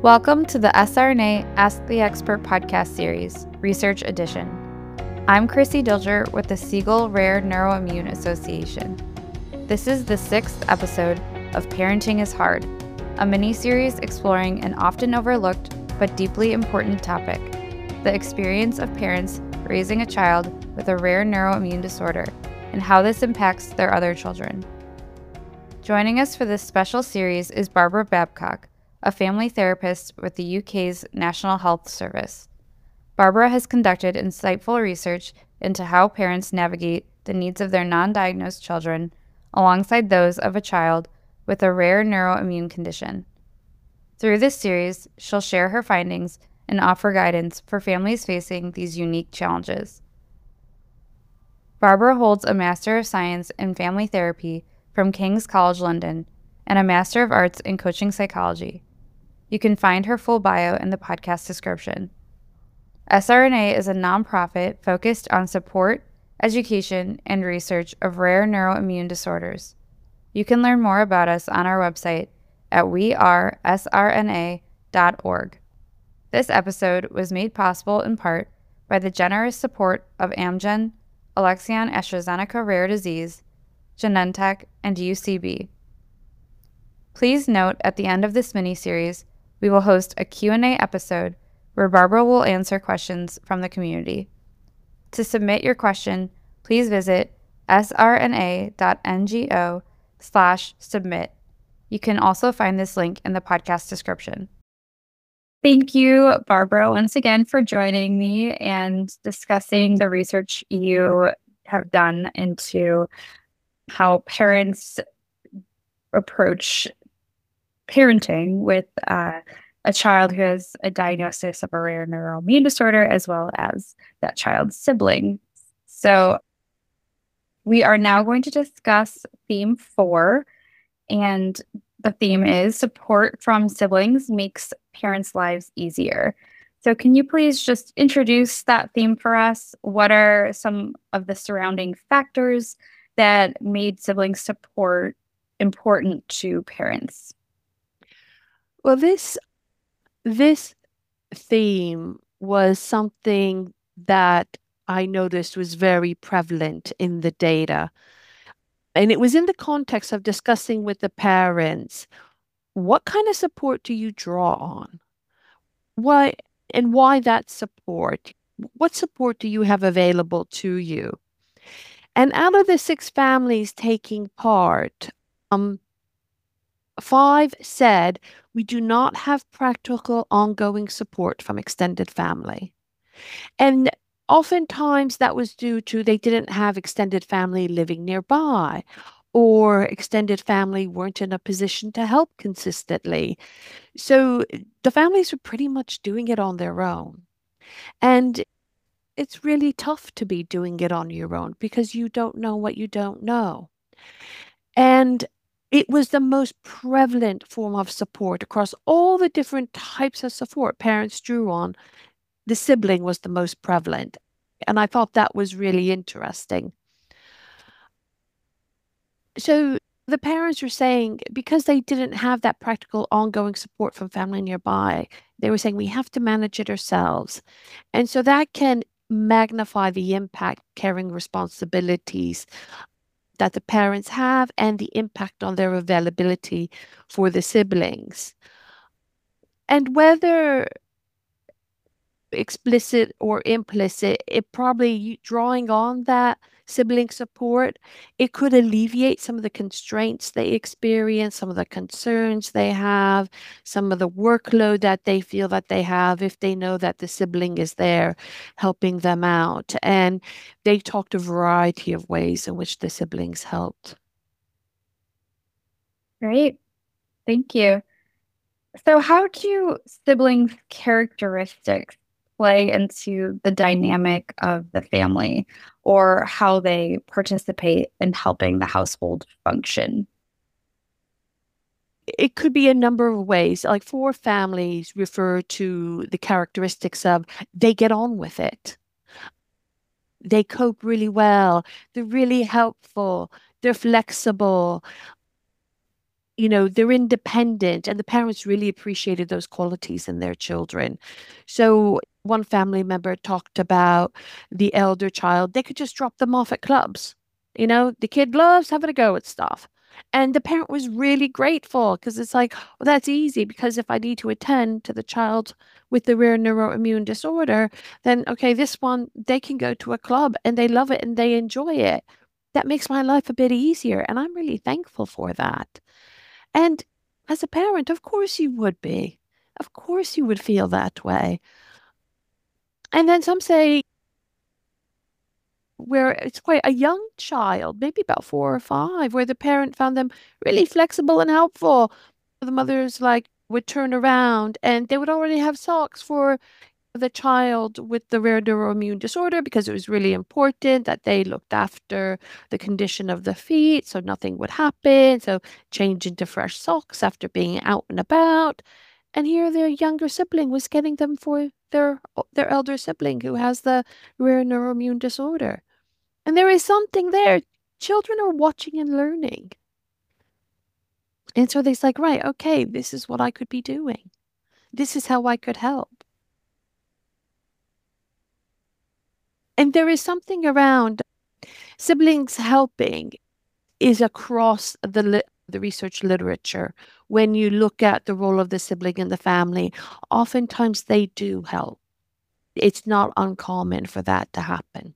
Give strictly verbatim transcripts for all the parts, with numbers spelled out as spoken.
Welcome to the S R N A Ask the Expert podcast series, Research Edition. I'm Chrissy Dilger with the Siegel Rare Neuroimmune Association. This is the sixth episode of Parenting is Hard, a mini-series exploring an often overlooked but deeply important topic, the experience of parents raising a child with a rare neuroimmune disorder and how this impacts their other children. Joining us for this special series is Barbara Babcock, a family therapist with the U K's National Health Service. Barbara has conducted insightful research into how parents navigate the needs of their non-diagnosed children alongside those of a child with a rare neuroimmune condition. Through this series, she'll share her findings and offer guidance for families facing these unique challenges. Barbara holds a Master of Science in Family Therapy from King's College London and a Master of Arts in Coaching Psychology. You can find her full bio in the podcast description. S R N A is a nonprofit focused on support, education, and research of rare neuroimmune disorders. You can learn more about us on our website at we are S R N A dot org. This episode was made possible in part by the generous support of Amgen, Alexion AstraZeneca Rare Disease, Genentech, and U C B. Please note at the end of this mini-series, we will host a Q and A episode where Barbara will answer questions from the community. To submit your question, please visit S R N A dot N G O slash submit. You can also find this link in the podcast description. Thank you, Barbara, once again for joining me and discussing the research you have done into how parents approach parenting with uh, a child who has a diagnosis of a rare neuroimmune disorder, as well as that child's sibling. So we are now going to discuss theme four, and the theme is support from siblings makes parents' lives easier. So can you please just introduce that theme for us? What are some of the surrounding factors that made sibling support important to parents? Well, this this theme was something that I noticed was very prevalent in the data. And it was in the context of discussing with the parents, what kind of support do you draw on? Why and why that support? What support do you have available to you? And out of the six families taking part, um, five said, we do not have practical ongoing support from extended family. And oftentimes that was due to they didn't have extended family living nearby, or extended family weren't in a position to help consistently. So the families were pretty much doing it on their own. And it's really tough to be doing it on your own because you don't know what you don't know. And it was the most prevalent form of support across all the different types of support parents drew on. The sibling was the most prevalent. And I thought that was really interesting. So the parents were saying, because they didn't have that practical ongoing support from family nearby, they were saying we have to manage it ourselves. And so that can magnify the impact caring responsibilities that the parents have and the impact on their availability for the siblings. And whether explicit or implicit, it probably drawing on that sibling support, it could alleviate some of the constraints they experience, some of the concerns they have, some of the workload that they feel that they have if they know that the sibling is there helping them out. And they talked a variety of ways in which the siblings helped. Great. Thank you. So how do siblings' characteristics play into the dynamic of the family or how they participate in helping the household function? It could be a number of ways. Like four families refer to the characteristics of they get on with it. They cope really well. They're really helpful. They're flexible. you know, they're independent, and the parents really appreciated those qualities in their children. So one family member talked about the elder child, they could just drop them off at clubs. You know, the kid loves having a go at stuff. And the parent was really grateful because it's like, well, that's easy because if I need to attend to the child with the rare neuroimmune disorder, then okay, this one, they can go to a club and they love it and they enjoy it. That makes my life a bit easier. And I'm really thankful for that. And as a parent, of course you would be. Of course you would feel that way. And then some say where it's quite a young child, maybe about four or five, where the parent found them really flexible and helpful. The mothers like would turn around and they would already have socks for the child with the rare neuroimmune disorder because it was really important that they looked after the condition of the feet so nothing would happen. So change into fresh socks after being out and about. And here their younger sibling was getting them for their their elder sibling who has the rare neuroimmune disorder. And there is something there. Children are watching and learning. And so they're like, right, okay, this is what I could be doing. This is how I could help. And there is something around siblings helping is across the li the research literature. When you look at the role of the sibling in the family, oftentimes they do help. It's not uncommon for that to happen.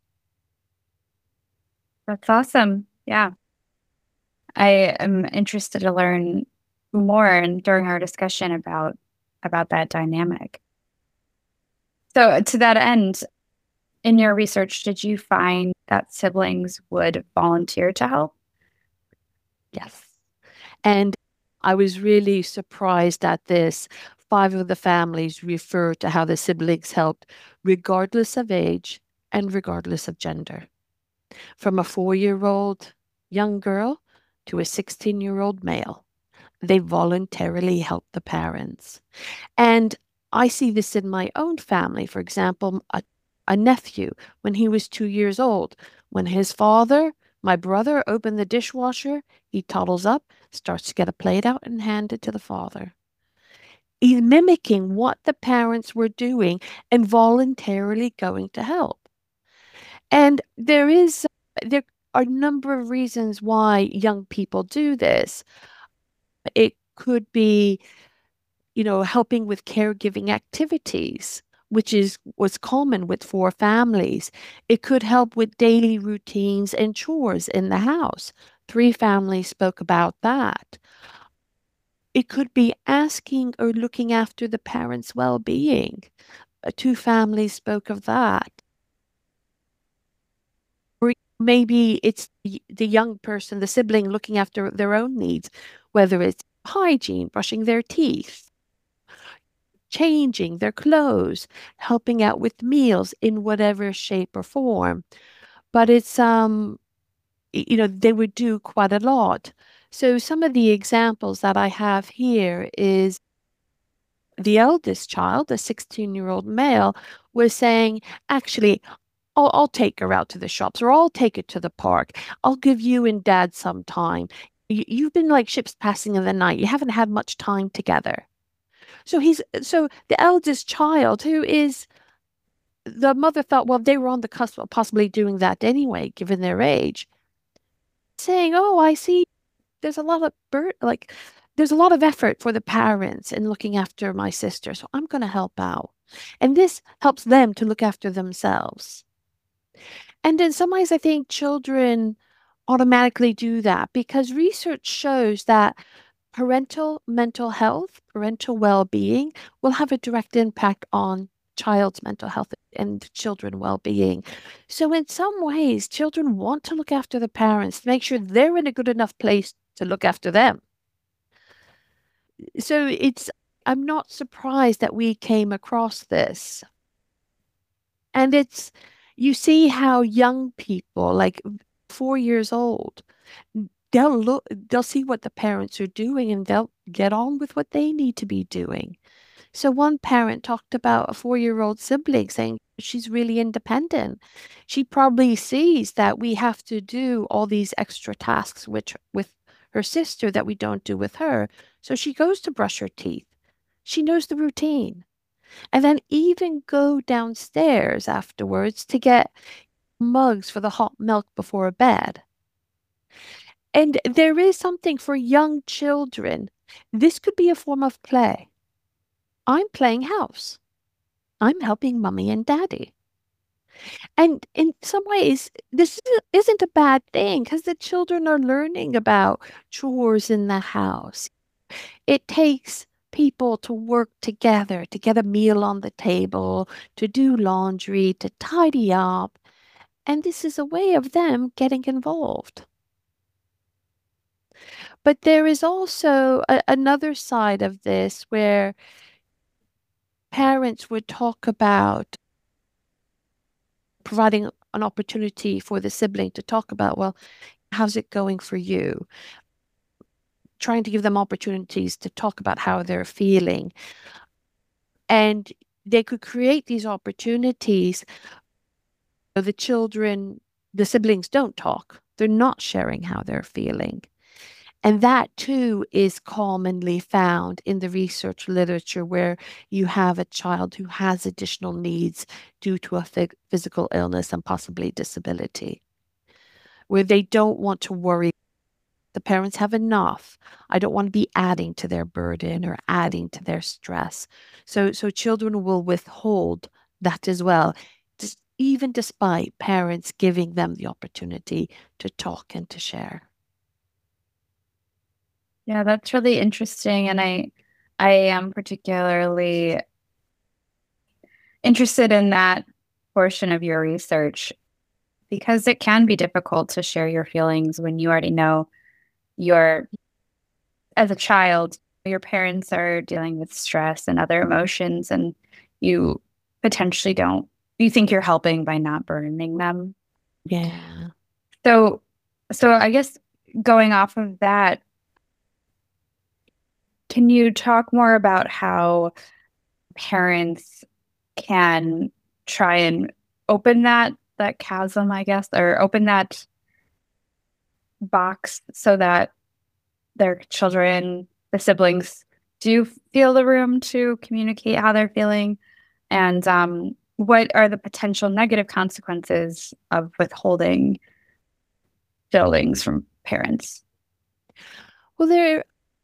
That's awesome. Yeah. I am interested to learn more and during our discussion about about that dynamic. So to that end, in your research, did you find that siblings would volunteer to help? Yes. And I was really surprised at this. Five of the families refer to how the siblings helped regardless of age and regardless of gender. From a four-year-old young girl to a sixteen-year-old male, they voluntarily helped the parents. And I see this in my own family. For example, a, a nephew, when he was two years old, when his father, my brother, opened the dishwasher, he toddles up, starts to get a plate out and hand it to the father. He's mimicking what the parents were doing and voluntarily going to help. And there is, there are a number of reasons why young people do this. It could be, you know, helping with caregiving activities, which is was common with four families. It could help with daily routines and chores in the house. Three families spoke about that. It could be asking or looking after the parents' well-being. Uh, Two families spoke of that. Or maybe it's the the young person, the sibling looking after their own needs, whether it's hygiene, brushing their teeth, changing their clothes, helping out with meals in whatever shape or form. But it's um y- you know, they would do quite a lot. So some of the examples that I have here is the eldest child, the sixteen-year-old male, was saying, actually, I'll, I'll take her out to the shops or I'll take it to the park. I'll give you and dad some time. You, you've been like ships passing in the night. You haven't had much time together. So he's so the eldest child, who is the mother thought, well, they were on the cusp of possibly doing that anyway, given their age, saying, oh, I see there's a lot of bur like there's a lot of effort for the parents in looking after my sister, so I'm going to help out. And this helps them to look after themselves. And in some ways, I think children automatically do that because research shows that parental mental health, parental well-being will have a direct impact on child's mental health and children well-being. So in some ways, children want to look after the parents to make sure they're in a good enough place to look after them. So it's I'm not surprised that we came across this. And it's you see how young people, like four years old, they'll look they'll see what the parents are doing and they'll get on with what they need to be doing. So one parent talked about a four-year-old sibling saying she's really independent. She probably sees that we have to do all these extra tasks which with her sister that we don't do with her. So she goes to brush her teeth. She knows the routine. And then even go downstairs afterwards to get mugs for the hot milk before bed. And there is something for young children. This could be a form of play. I'm playing house. I'm helping mommy and daddy. And in some ways, this isn't a bad thing because the children are learning about chores in the house. It takes people to work together to get a meal on the table, to do laundry, to tidy up. And this is a way of them getting involved. But there is also a, another side of this where parents would talk about providing an opportunity for the sibling to talk about, well, how's it going for you? Trying to give them opportunities to talk about how they're feeling. And they could create these opportunities. The children, the siblings don't talk. They're not sharing how they're feeling. And that too is commonly found in the research literature where you have a child who has additional needs due to a physical illness and possibly disability, where they don't want to worry. The parents have enough. I don't want to be adding to their burden or adding to their stress. So, so children will withhold that as well, just even despite parents giving them the opportunity to talk and to share. Yeah, that's really interesting. And I I am particularly interested in that portion of your research because it can be difficult to share your feelings when you already know you're, as a child, your parents are dealing with stress and other emotions, and you potentially don't, you think you're helping by not burdening them. Yeah. So, so I guess going off of that, can you talk more about how parents can try and open that that chasm, I guess, or open that box so that their children, the siblings, do feel the room to communicate how they're feeling? And um, what are the potential negative consequences of withholding feelings from parents? Well, there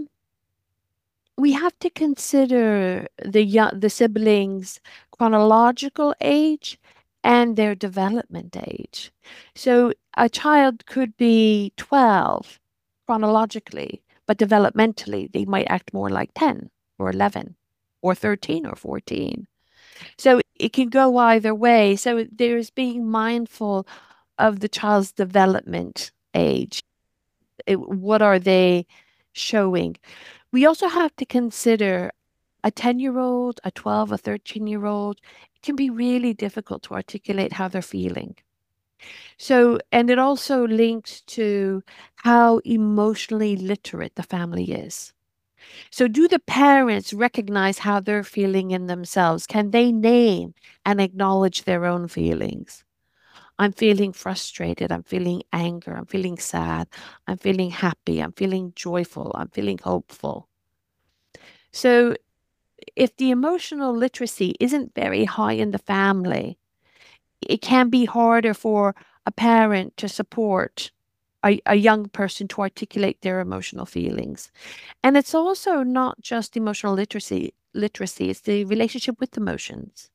we have to consider the young, the siblings' chronological age and their development age. So a child could be twelve chronologically, but developmentally they might act more like ten or eleven or thirteen or fourteen. So it can go either way. So there's being mindful of the child's development age. It, what are they showing? We also have to consider a ten-year-old, a twelve, a thirteen-year-old. It can be really difficult to articulate how they're feeling. So, and it also links to how emotionally literate the family is. So, do the parents recognize how they're feeling in themselves? Can they name and acknowledge their own feelings? I'm feeling frustrated. I'm feeling anger. I'm feeling sad. I'm feeling happy. I'm feeling joyful. I'm feeling hopeful. So, if the emotional literacy isn't very high in the family, it can be harder for a parent to support a, a young person to articulate their emotional feelings. And it's also not just emotional literacy, literacy, it's the relationship with emotions.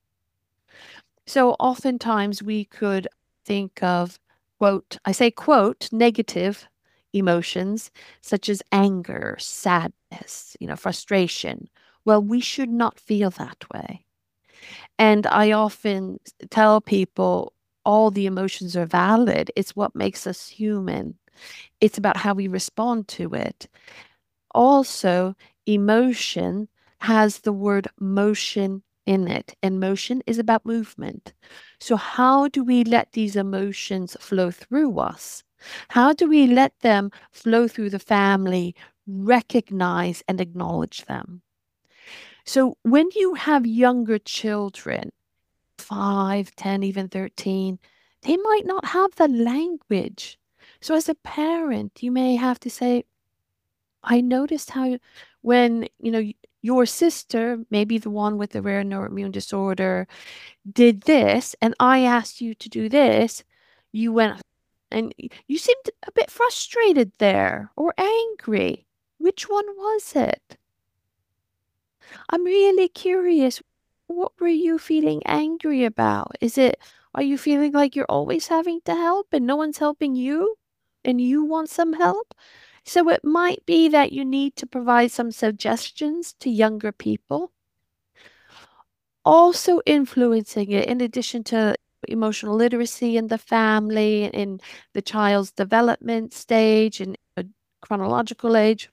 So oftentimes we could think of, quote, I say, quote, negative emotions such as anger, sadness, you know, frustration. Well, we should not feel that way. And I often tell people all the emotions are valid. It's what makes us human. It's about how we respond to it. Also, emotion has the word motion in it, and motion is about movement. So, how do we let these emotions flow through us? How do we let them flow through the family, recognize and acknowledge them? So, when you have younger children, five, ten, even thirteen, they might not have the language. So, as a parent, you may have to say, I noticed how when, you know, y- your sister, maybe the one with the rare neuroimmune disorder, did this, and I asked you to do this, you went and y- you seemed a bit frustrated there or angry. Which one was it? I'm really curious. What were you feeling angry about? Is it, are you feeling like you're always having to help and no one's helping you and you want some help? So it might be that you need to provide some suggestions to younger people. Also influencing it, in addition to emotional literacy in the family, in the child's development stage and uh, chronological age,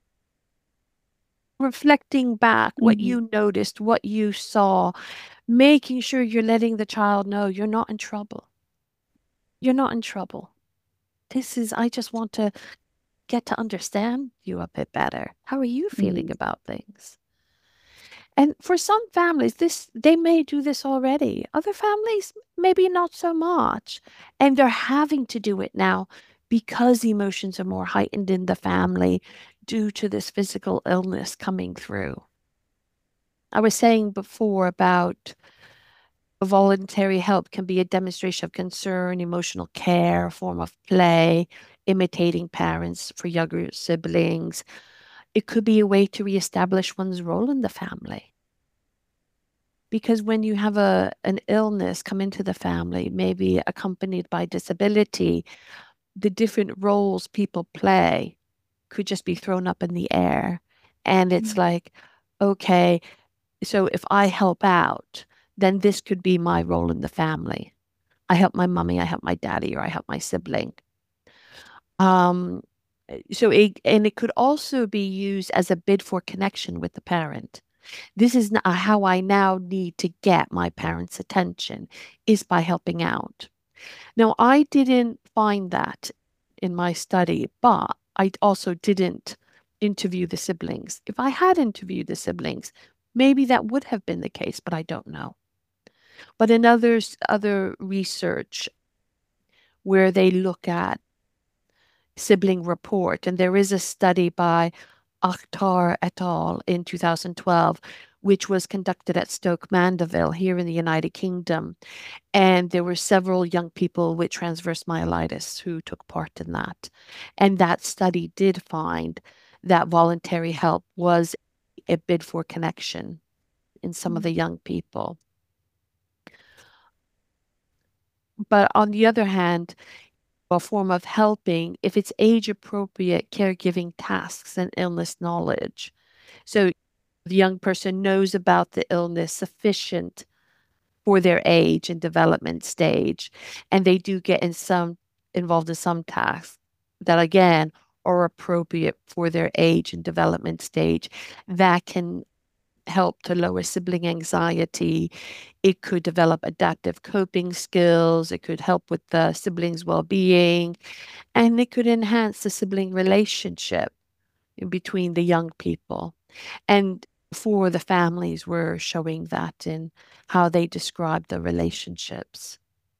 reflecting back what Mhm. you noticed, what you saw, making sure you're letting the child know you're not in trouble. You're not in trouble. This is, I just want to get to understand you a bit better. How are you feeling Mhm. about things? And for some families, this they may do this already. Other families, maybe not so much. And they're having to do it now because emotions are more heightened in the family due to this physical illness coming through. I was saying before about voluntary help can be a demonstration of concern, emotional care, a form of play, imitating parents for younger siblings. It could be a way to reestablish one's role in the family. Because when you have a an illness come into the family, maybe accompanied by disability, the different roles people play could just be thrown up in the air. And it's Mhm. like, okay, so if I help out, then this could be my role in the family. I help my mommy, I help my daddy, or I help my sibling. Um, so it, and it could also be used as a bid for connection with the parent. This is n- how I now need to get my parents' attention is by helping out. Now, I didn't find that in my study, but I also didn't interview the siblings. If I had interviewed the siblings, maybe that would have been the case, but I don't know. But in others, other research where they look at sibling report. And there is a study by Akhtar et al. In two thousand twelve, which was conducted at Stoke Mandeville here in the United Kingdom. And there were several young people with transverse myelitis who took part in that. And that study did find that voluntary help was a bid for connection in some of the young people. But on the other hand, a form of helping if it's age appropriate caregiving tasks and illness knowledge. So the young person knows about the illness sufficient for their age and development stage, and they do get in some involved in some tasks that again are appropriate for their age and development stage that can help to lower sibling anxiety. It could develop adaptive coping skills. It could help with the siblings' well-being, and it could enhance the sibling relationship in between the young people. And for the families, we're showing that in how they describe the relationships.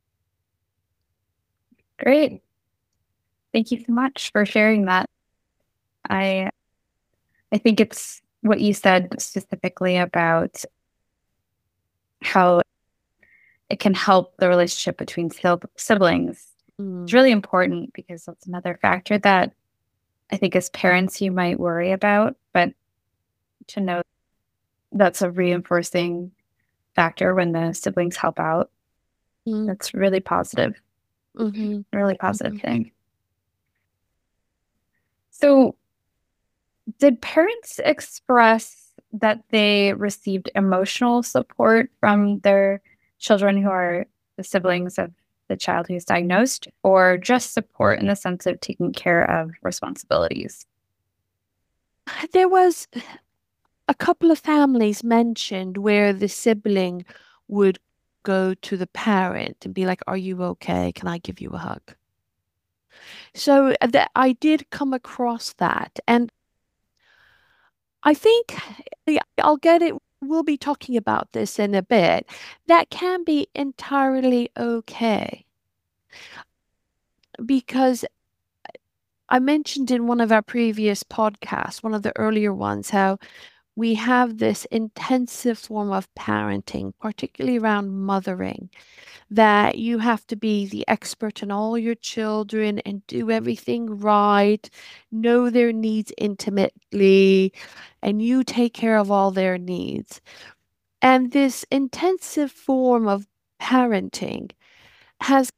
Great. Thank you so much for sharing that. I I think it's what you said specifically about how it can help the relationship between sil- siblings. It's Mm, really important because that's another factor that I think as parents you might worry about, but to know that's a reinforcing factor when the siblings help out. mm, That's really positive, mhm, really positive mhm. thing. So, did parents express that they received emotional support from their children who are the siblings of the child who's diagnosed, or just support in the sense of taking care of responsibilities? There was a couple of families mentioned where the sibling would go to the parent and be like, "Are you okay? Can I give you a hug?" So uh, that I did come across that, and I think yeah, I'll get it. We'll be talking about this in a bit. That can be entirely okay because I mentioned in one of our previous podcasts, one of the earlier ones, how we have this intensive form of parenting, particularly around mothering, that you have to be the expert in all your children and do everything right, know their needs intimately, and you take care of all their needs. And this intensive form of parenting has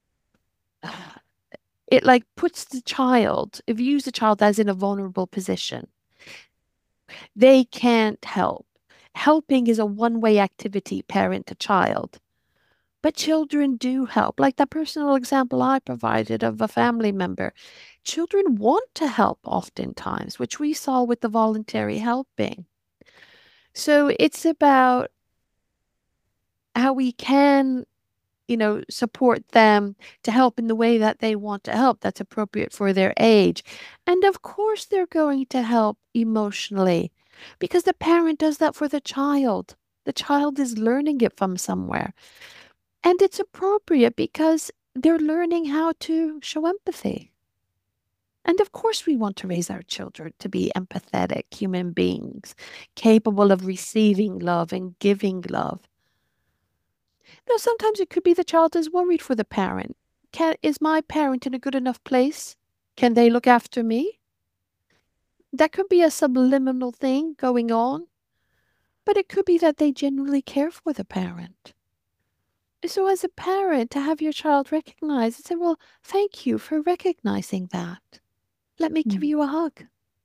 it like puts the child, if you use the child as in a vulnerable position, they can't help. Helping is a one-way activity, parent to child. But children do help. Like that personal example I provided of a family member. Children want to help oftentimes, which we saw with the voluntary helping. So it's about how we can, you know, support them to help in the way that they want to help, that's appropriate for their age. And of course, they're going to help emotionally because the parent does that for the child. The child is learning it from somewhere. And it's appropriate because they're learning how to show empathy. And of course, we want to raise our children to be empathetic human beings, capable of receiving love and giving love. Now, sometimes it could be the child is worried for the parent. Can, is my parent in a good enough place? Can they look after me? That could be a subliminal thing going on, but it could be that they genuinely care for the parent. So, as a parent, to have your child recognize and say, well, thank you for recognizing that. Let me give Mm. you a hug.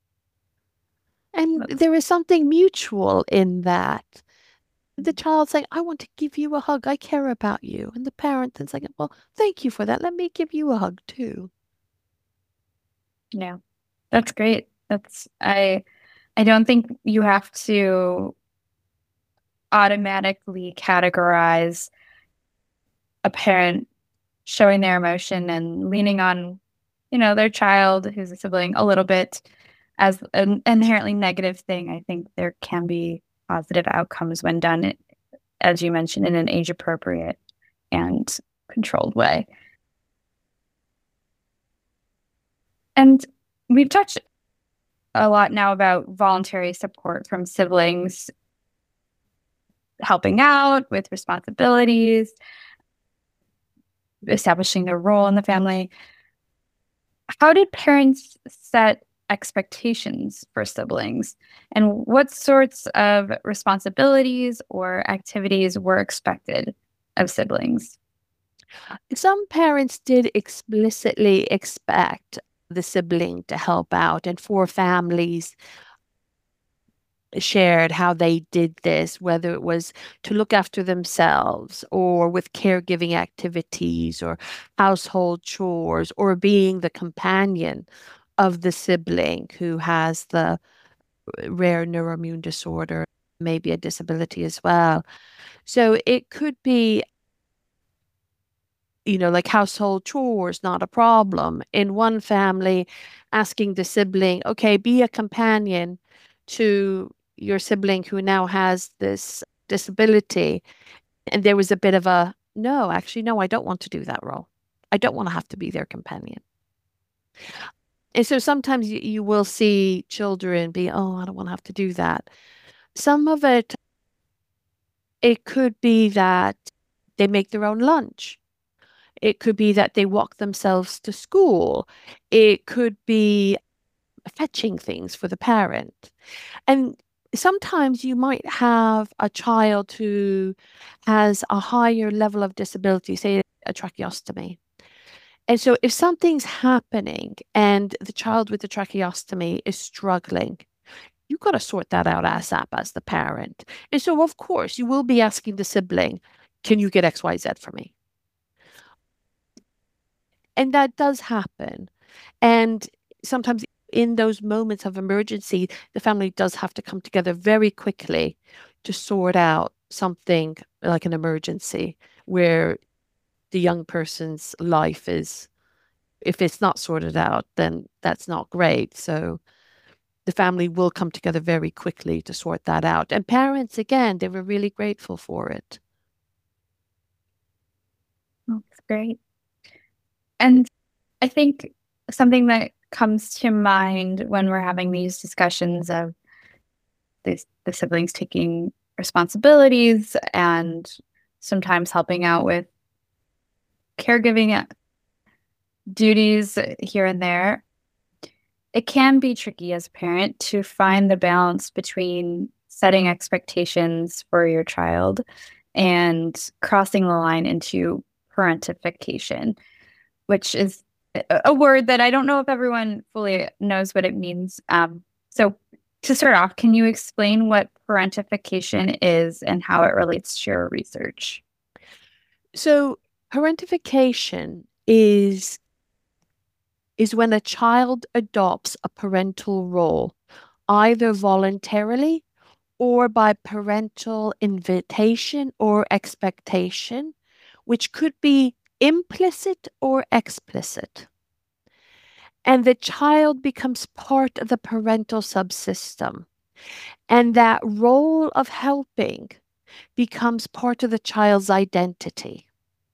And That's there is something mutual in that. The child saying, I want to give you a hug. I care about you. And the parent then saying, well, thank you for that. Let me give you a hug too. yeah, that's great. That's I I don't think you have to automatically categorize a parent showing their emotion and leaning on, you know, their child who's a sibling a little bit as an inherently negative thing. I think there can be positive outcomes when done, as you mentioned, in an age appropriate and controlled way. And we've touched a lot now about voluntary support from siblings helping out with responsibilities, establishing their role in the family. How did parents set expectations for siblings? And what sorts of responsibilities or activities were expected of siblings? Some parents did explicitly expect the sibling to help out, and for families shared how they did this, whether it was to look after themselves or with caregiving activities or household chores or being the companion of the sibling who has the rare neuroimmune disorder, maybe a disability as well. So it could be, you know, like household chores, not a problem. In one family, asking the sibling, okay, be a companion to your sibling who now has this disability. And there was a bit of a, no, actually, no, I don't want to do that role. I don't want to have to be their companion. And so sometimes you, you will see children be, oh, I don't want to have to do that. Some of it, it could be that they make their own lunch. It could be that they walk themselves to school. It could be fetching things for the parent. And sometimes you might have a child who has a higher level of disability, say a tracheostomy. And so if something's happening and the child with the tracheostomy is struggling, you've got to sort that out ASAP as the parent. And so, of course, you will be asking the sibling, can you get X Y Z for me? And that does happen. And sometimes in those moments of emergency, the family does have to come together very quickly to sort out something like an emergency where the young person's life is, if it's not sorted out, then that's not great. So the family will come together very quickly to sort that out. And parents, again, they were really grateful for it. That's great. And I think something that comes to mind when we're having these discussions of the, the siblings taking responsibilities and sometimes helping out with caregiving duties here and there. It can be tricky as a parent to find the balance between setting expectations for your child and crossing the line into parentification, which is a word that I don't know if everyone fully knows what it means. Um, so, to start off, can you explain what parentification is and how it relates to your research? So, parentification is is when a child adopts a parental role, either voluntarily or by parental invitation or expectation, which could be implicit or explicit. And the child becomes part of the parental subsystem. And that role of helping becomes part of the child's identity.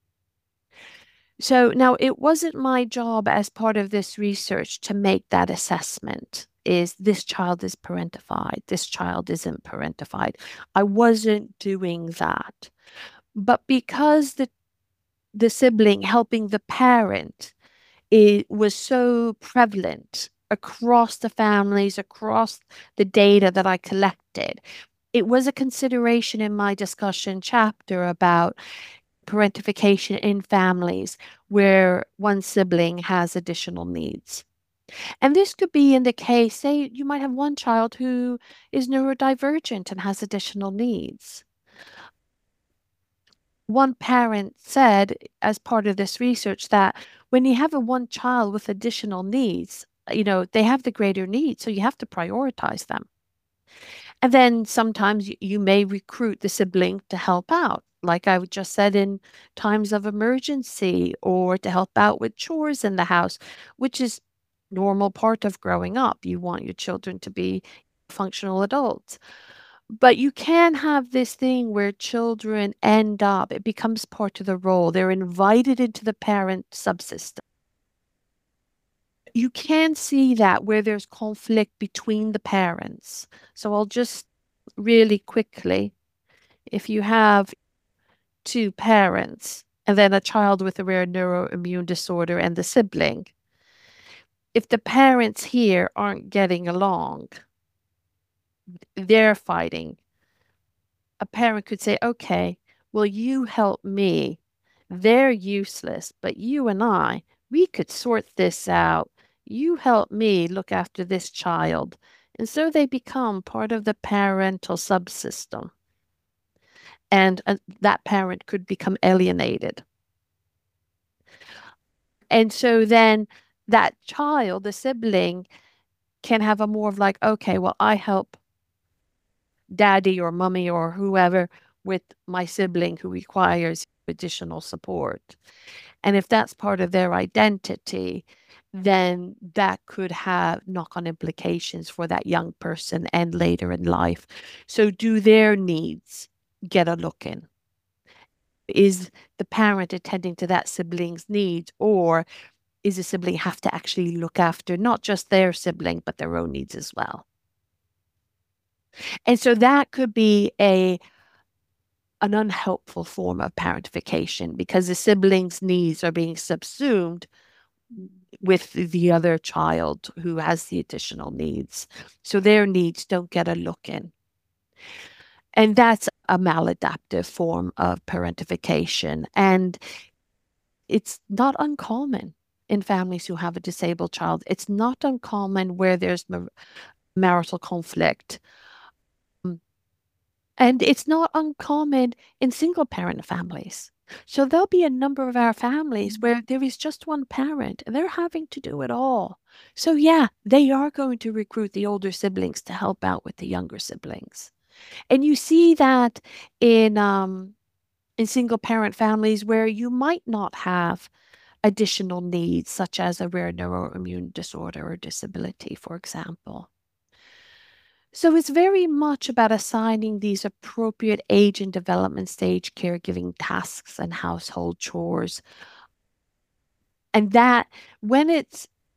So now it wasn't my job as part of this research to make that assessment. Is this child is parentified? This child isn't parentified. I wasn't doing that. But because the the sibling helping the parent, it was so prevalent across the families, across the data that I collected, it was a consideration in my discussion chapter about parentification in families where one sibling has additional needs. And this could be in the case, say, you might have one child who is neurodivergent and has additional needs. One parent said, as part of this research, that when you have a one child with additional needs, you know, they have the greater needs, so you have to prioritize them. And then sometimes you, you may recruit the sibling to help out, like I just said, in times of emergency or to help out with chores in the house, which is normal part of growing up. You want your children to be functional adults. But you can have this thing where children end up, it becomes part of the role. They're invited into the parent subsystem. You can see that where there's conflict between the parents. So I'll just really quickly, if you have two parents and then a child with a rare neuroimmune disorder and the sibling, if the parents here aren't getting along, they're fighting. A parent could say, okay, well, you help me. They're useless, but you and I, we could sort this out. You help me look after this child. And so they become part of the parental subsystem. And uh, that parent could become alienated. And so then that child, the sibling, can have a more of like, okay, well, I help daddy or mommy or whoever with my sibling who requires additional support. And if that's part of their identity, then that could have knock-on implications for that young person and later in life. So do their needs get a look in? Is the parent attending to that sibling's needs, or is the sibling have to actually look after not just their sibling, but their own needs as well? And so that could be a an unhelpful form of parentification because the siblings' needs are being subsumed with the other child who has the additional needs. So their needs don't get a look in. And that's a maladaptive form of parentification. And it's not uncommon in families who have a disabled child. It's not uncommon where there's marital conflict. And it's not uncommon in single parent families. So there'll be a number of our families where there is just one parent and they're having to do it all. So yeah, they are going to recruit the older siblings to help out with the younger siblings. And you see that in um in single parent families where you might not have additional needs, such as a rare neuroimmune disorder or disability, for example. So it's very much about assigning these appropriate age and development stage caregiving tasks and household chores. And that when it's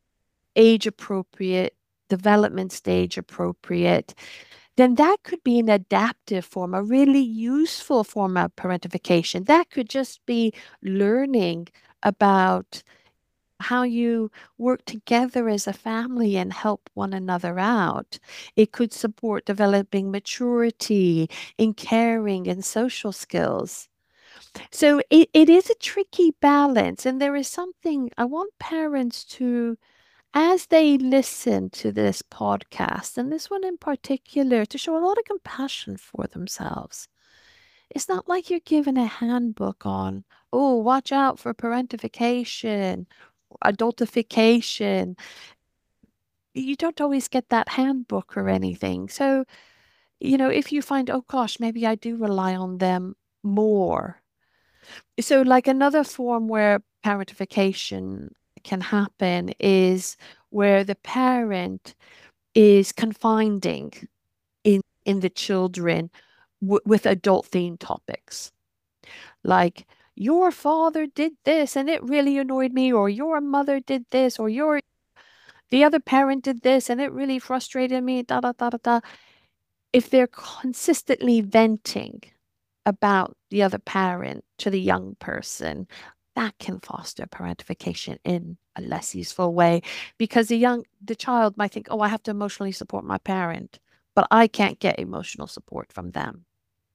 age appropriate, development stage appropriate, then that could be an adaptive form, a really useful form of parentification. That could just be learning about how you work together as a family and help one another out. It could support developing maturity in caring and social skills. So it, it is a tricky balance. And there is something I want parents to, as they listen to this podcast, and this one in particular, to show a lot of compassion for themselves. It's not like you're given a handbook on, oh, watch out for parentification, adultification. You don't always get that handbook or anything. So, you know, if you find, oh gosh, maybe I do rely on them more. So, like another form where parentification can happen is where the parent is confining in in the children w with adult themed topics, like your father did this and it really annoyed me, or your mother did this, or your the other parent did this and it really frustrated me, da da da da da. If they're consistently venting about the other parent to the young person, that can foster parentification in a less useful way, because the young the child might think, oh, I have to emotionally support my parent, but I can't get emotional support from them.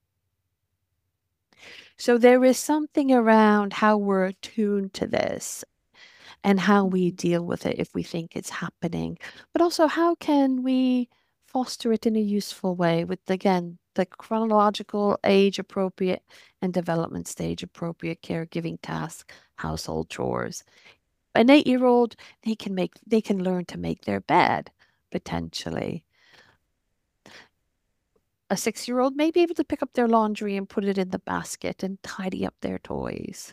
So there is something around how we're attuned to this and how we deal with it if we think it's happening, but also how can we foster it in a useful way with, again, the chronological age appropriate and development stage appropriate caregiving tasks, household chores. An eight-year-old, they can make they can learn to make their bed, potentially. A six-year-old may be able to pick up their laundry and put it in the basket and tidy up their toys.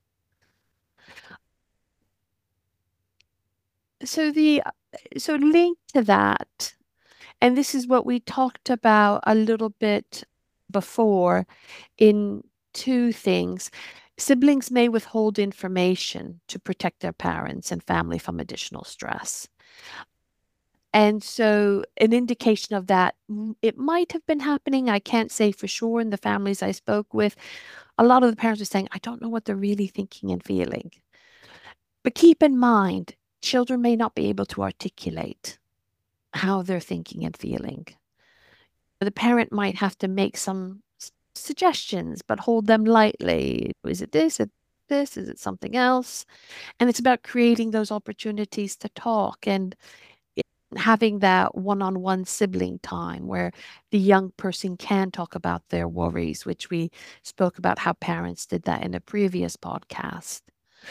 So the so linked to that, and this is what we talked about a little bit before in two things. Siblings may withhold information to protect their parents and family from additional stress. And so, an indication of that, mm, it might have been happening. I can't say for sure in the families I spoke with. A lot of the parents were saying, I don't know what they're really thinking and feeling. But keep in mind, children may not be able to articulate how they're thinking and feeling. The parent might have to make some suggestions, but hold them lightly. Is it this? Is it this? Is it something else? And it's about creating those opportunities to talk and having that one-on-one sibling time where the young person can talk about their worries, which we spoke about how parents did that in a previous podcast.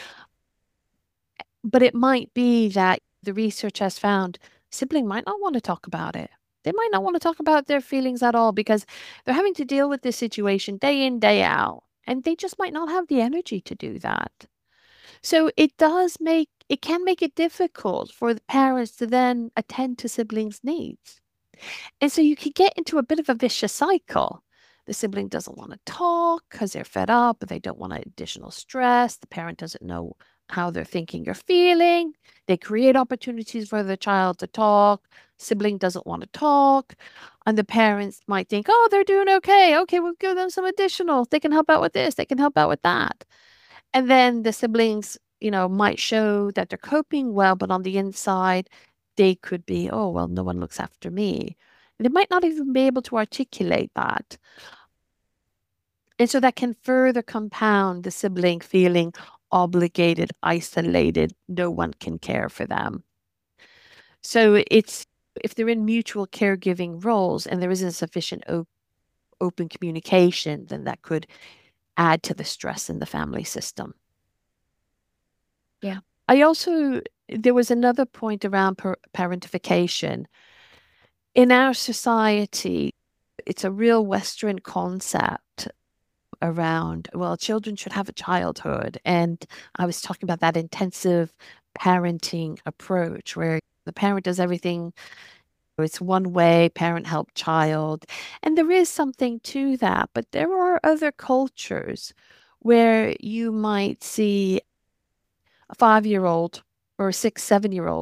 But it might be that the research has found sibling might not want to talk about it. They might not want to talk about their feelings at all because they're having to deal with this situation day in, day out, and they just might not have the energy to do that. So it does make it can make it difficult for the parents to then attend to siblings' needs. And so you could get into a bit of a vicious cycle. The sibling doesn't want to talk because they're fed up, but they don't want additional stress. The parent doesn't know how they're thinking or feeling. They create opportunities for the child to talk. Sibling doesn't want to talk. And the parents might think, oh, they're doing okay. Okay, we'll give them some additional. They can help out with this. They can help out with that. And then the siblings, you know, might show that they're coping well, but on the inside, they could be, oh, well, no one looks after me. And they might not even be able to articulate that. And so that can further compound the sibling feeling obligated, isolated, no one can care for them. So it's if they're in mutual caregiving roles and there isn't sufficient op open communication, then that could add to the stress in the family system. Yeah. I also, there was another point around par parentification. In our society, it's a real Western concept around, well, children should have a childhood. And I was talking about that intensive parenting approach where the parent does everything. It's one way, parent help child. And there is something to that, but there are other cultures where you might see a five-year-old or a six, seven-year-old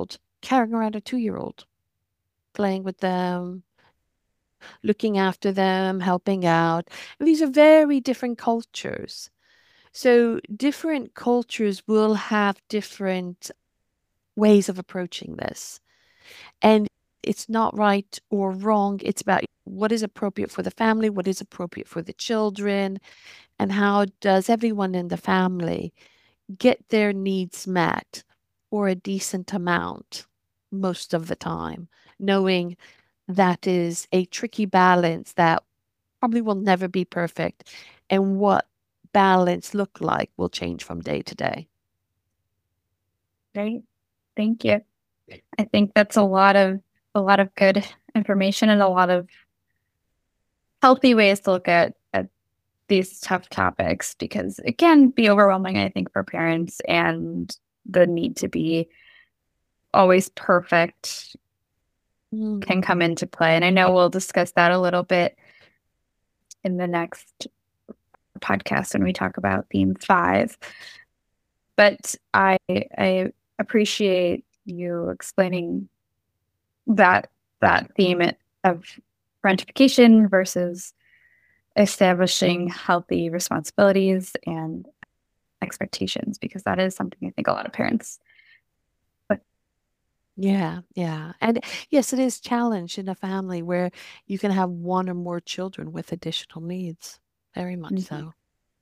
carrying around a two-year-old, playing with them, looking after them, helping out. And these are very different cultures. So different cultures will have different ways of approaching this. And it's not right or wrong. It's about what is appropriate for the family, what is appropriate for the children, and how does everyone in the family get their needs met for a decent amount most of the time, knowing that is a tricky balance that probably will never be perfect. And what balance look like will change from day to day. Great. Thank you. I think that's a lot of a lot of good information and a lot of healthy ways to look at, at these tough topics, because it can be overwhelming, I think, for parents, and the need to be always perfect Mm. can come into play. And I know we'll discuss that a little bit in the next podcast when we talk about theme five. But I I appreciate you explaining that that theme of parentification versus establishing healthy responsibilities and expectations, because that is something I think a lot of parents. But Yeah, yeah. And yes, it is challenge in a family where you can have one or more children with additional needs. Very much Mhm. so.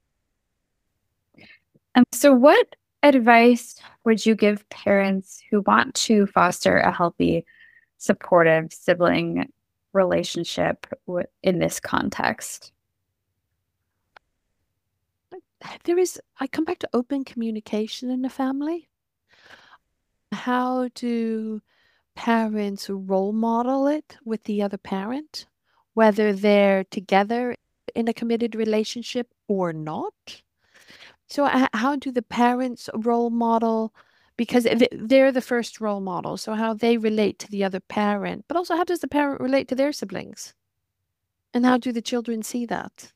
Um, so what advice would you give parents who want to foster a healthy, supportive sibling relationship w- in this context? There is, I come back to open communication in the family. How do parents role model it with the other parent, whether they're together in a committed relationship or not? So, h- how do the parents role model? Because th- they're the first role model. So, how they relate to the other parent, but also how does the parent relate to their siblings? And how do the children see that?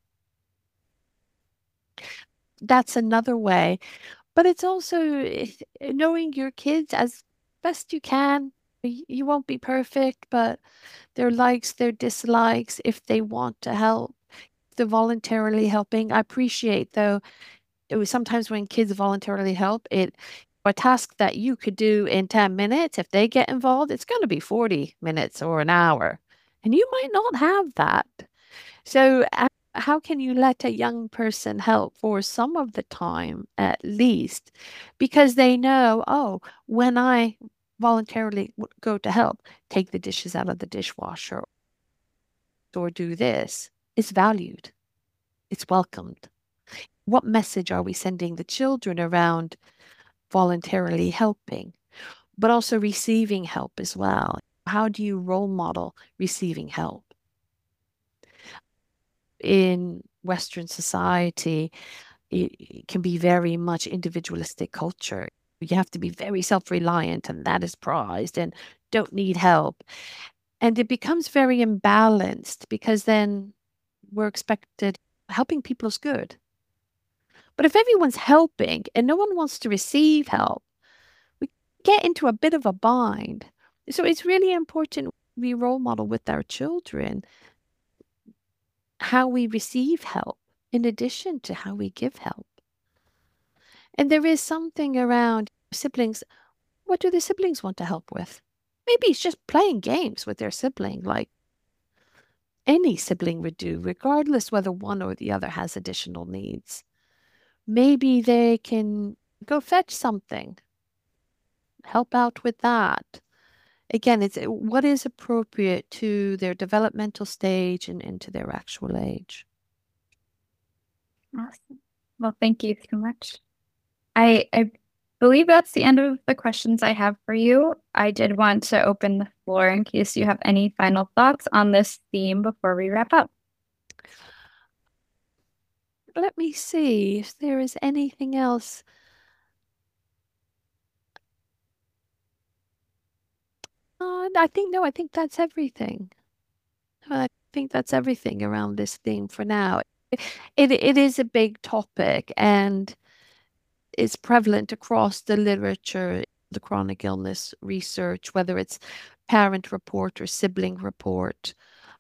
That's another way. But it's also eh, knowing your kids as best you can. Y- You won't be perfect, but their likes, their dislikes, if they want to help, if they're voluntarily helping. I appreciate though, it was sometimes when kids voluntarily help, it a task that you could do in ten minutes, if they get involved, it's going to be forty minutes or an hour. And you might not have that. So, uh, how can you let a young person help for some of the time at least? Because they know, oh, when I voluntarily w- go to help, take the dishes out of the dishwasher or do this, it's valued, it's welcomed. What message are we sending the children around voluntarily helping, but also receiving help as well? How do you role model receiving help? In Western society, it, it can be very much individualistic culture. You have to be very self-reliant, and that is prized, and don't need help. And it becomes very imbalanced because then we're expected helping people is good. But if everyone's helping and no one wants to receive help, we get into a bit of a bind. So it's really important we role model with our children how we receive help in addition to how we give help. And there is something around siblings. What do the siblings want to help with? Maybe it's just playing games with their sibling, like any sibling would do, regardless whether one or the other has additional needs. Maybe they can go fetch something, help out with that. Again, it's uh, what is appropriate to their developmental stage and, and to their actual age. Awesome. Well, thank you so much. I I believe that's the end of the questions I have for you. I did want to open the floor in case you have any final thoughts on this theme before we wrap up. Let me see if there is anything else. Uh, I think, no, I think that's everything. I think that's everything around this theme for now. It, it is a big topic and it's prevalent across the literature. the chronic illness research, whether it's parent report or sibling report,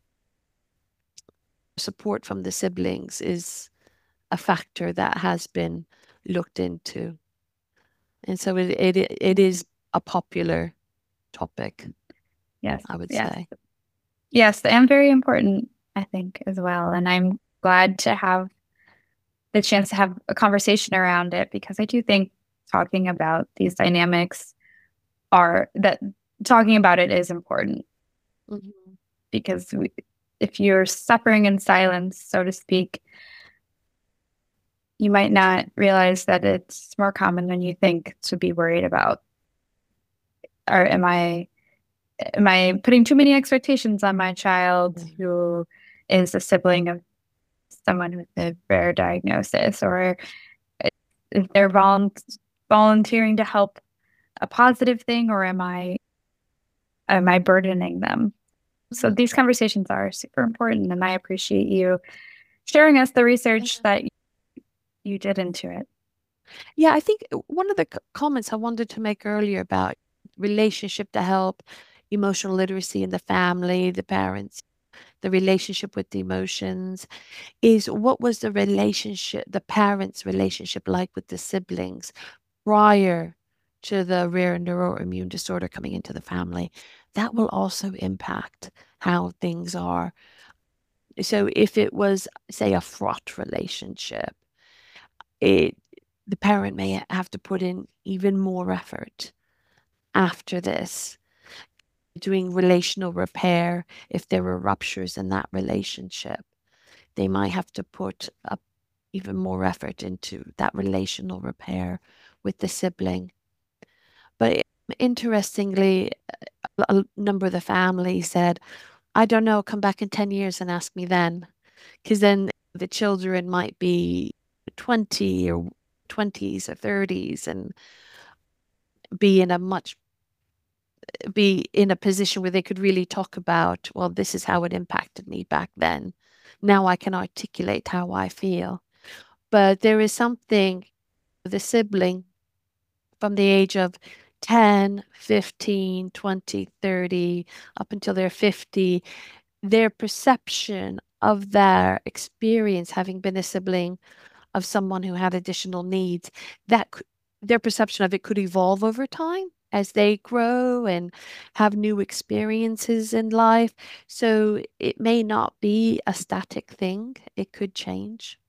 support from the siblings is a factor that has been looked into. And so it it it is a popular topic, Yes. I would Yes. say. Yes, and very important, I think, as well. And I'm glad to have the chance to have a conversation around it, because I do think talking about these dynamics are that talking about it is important, Mm-hmm. because we, if you're suffering in silence, so to speak, you might not realize that it's more common than you think to be worried about. Or am I am I putting too many expectations on my child who is a sibling of someone with a rare diagnosis, or if they're volu volunteering to help a positive thing, or am I am I burdening them? So these conversations are super important, and I appreciate you sharing us the research that you did into it. Yeah, I think one of the comments I wanted to make earlier about relationship to help, emotional literacy in the family, the parents, the relationship with the emotions, is what was the relationship, the parents' relationship like with the siblings prior to the rare neuroimmune disorder coming into the family? That will also impact how things are. So if it was, say, a fraught relationship, it the parent may have to put in even more effort after this, doing relational repair if there were ruptures in that relationship. They might have to put up even more effort into that relational repair with the sibling. But interestingly, a number of the family said, I don't know, come back in ten years and ask me then. Because then the children might be twenty or twenties or thirties and be in a much be in a position where they could really talk about, well, this is how it impacted me back then. Now I can articulate how I feel. But there is something, the sibling from the age of ten, fifteen, twenty, thirty, up until they're fifty, their perception of their experience having been a sibling of someone who had additional needs, that their perception of it could evolve over time as they grow and have new experiences in life. So it may not be a static thing, it could change.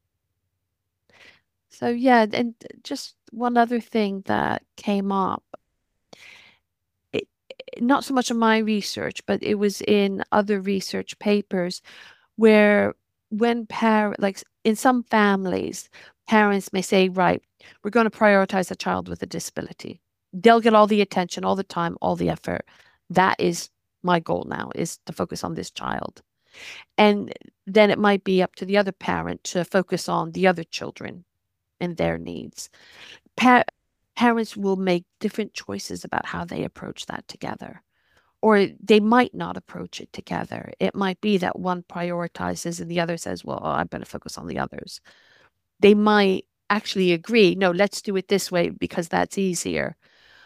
So, yeah, and just one other thing that came up, it, not so much in my research, but it was in other research papers where when parent, like in some families, parents may say, right, we're going to prioritize a child with a disability. They'll get all the attention, all the time, all the effort. That is my goal now, is to focus on this child. And then it might be up to the other parent to focus on the other children and their needs. Pa Parents will make different choices about how they approach that together. Or they might not approach it together. It might be that one prioritizes and the other says, well, I better focus on the others. They might actually agree, no, let's do it this way because that's easier.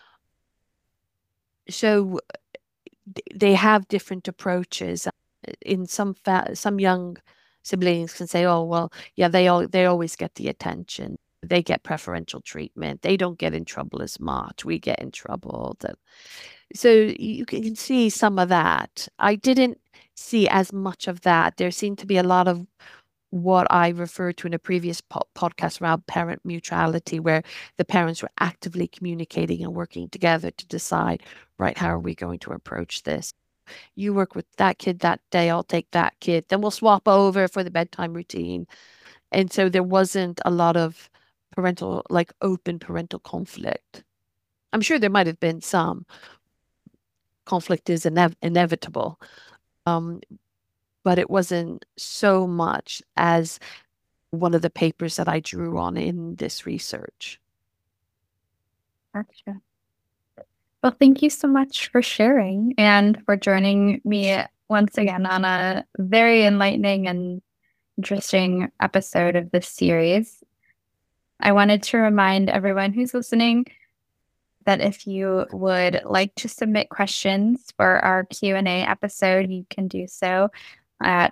So they have different approaches. In some fa some young siblings can say, oh, well, yeah, they all they always get the attention. They get preferential treatment. They don't get in trouble as much. We get in trouble. So you can see some of that. I didn't see as much of that. There seemed to be a lot of what I referred to in a previous po podcast around parent mutuality, where the parents were actively communicating and working together to decide, right, how are we going to approach this? You work with that kid that day, I'll take that kid. Then we'll swap over for the bedtime routine. And so there wasn't a lot of parental, like open parental conflict. I'm sure there might have been some. Conflict is ine inevitable. Um, but it wasn't so much as one of the papers that I drew on in this research. Gotcha. Well, thank you so much for sharing and for joining me once again on a very enlightening and interesting episode of this series. I wanted to remind everyone who's listening that if you would like to submit questions for our Q and A episode, you can do so at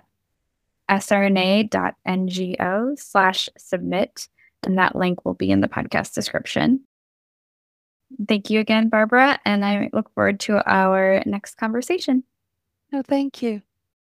srna.ngo slash submit, and that link will be in the podcast description. Thank you again, Barbara, and I look forward to our next conversation. No, thank you.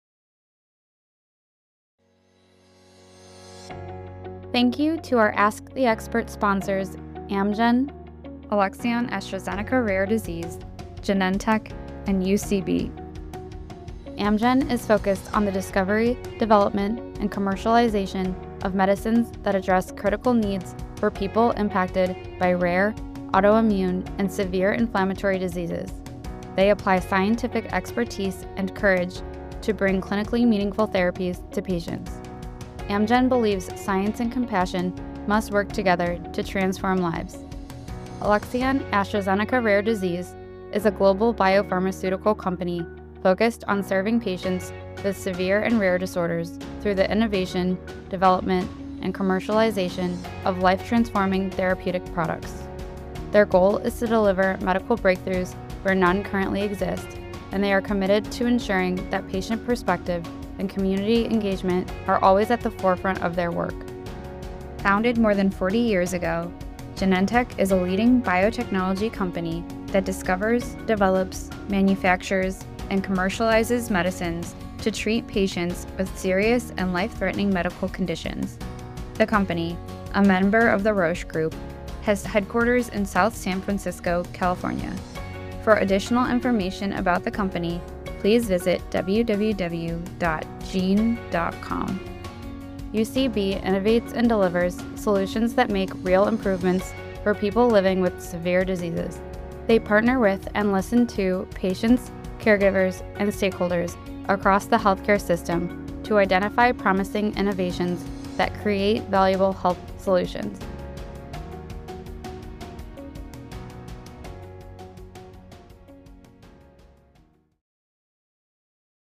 Thank you to our Ask the Expert sponsors, Amgen, Alexion AstraZeneca Rare Disease, Genentech, and U C B. Amgen is focused on the discovery, development, and commercialization of medicines that address critical needs for people impacted by rare, autoimmune, and severe inflammatory diseases. They apply scientific expertise and courage to bring clinically meaningful therapies to patients. Amgen believes science and compassion must work together to transform lives. Alexion AstraZeneca Rare Disease is a global biopharmaceutical company focused on serving patients with severe and rare disorders through the innovation, development, and commercialization of life-transforming therapeutic products. Their goal is to deliver medical breakthroughs where none currently exist, and they are committed to ensuring that patient perspective and community engagement are always at the forefront of their work. Founded more than forty years ago, Genentech is a leading biotechnology company that discovers, develops, manufactures, and commercializes medicines to treat patients with serious and life-threatening medical conditions. The company, a member of the Roche Group, has headquarters in South San Francisco, California. For additional information about the company, please visit w w w dot gene dot com. U C B innovates and delivers solutions that make real improvements for people living with severe diseases. They partner with and listen to patients, caregivers, and stakeholders across the healthcare system to identify promising innovations that create valuable health solutions.